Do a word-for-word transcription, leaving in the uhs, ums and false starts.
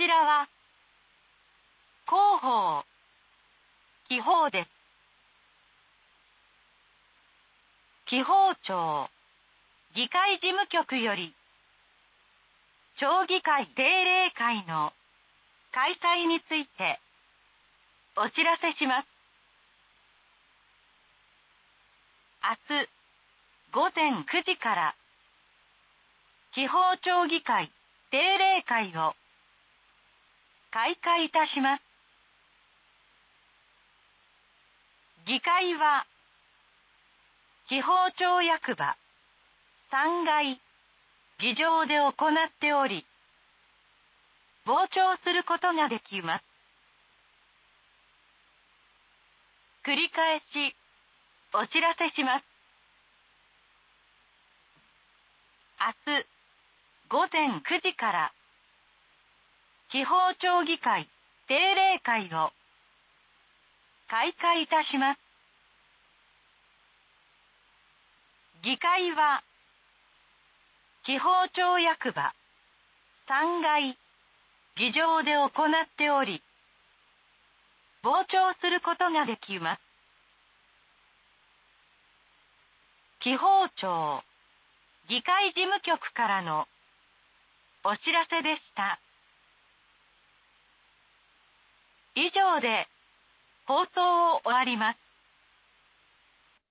ちらは広報、記法です。記法庁、議会事務局より、町議会定例会の開催についてお知らせします。明日午前くじから地方町議会定例会を開会いたします。議会は地方町役場さんがい議場で行っており、傍聴することができます。繰り返しお知らせします。明日午前くじから地方町議会定例会を開会いたします。議会は地方町役場さんがい議場で行っており、傍聴することができます。地方庁議会事務局からのお知らせでした。以上で放送を終わります。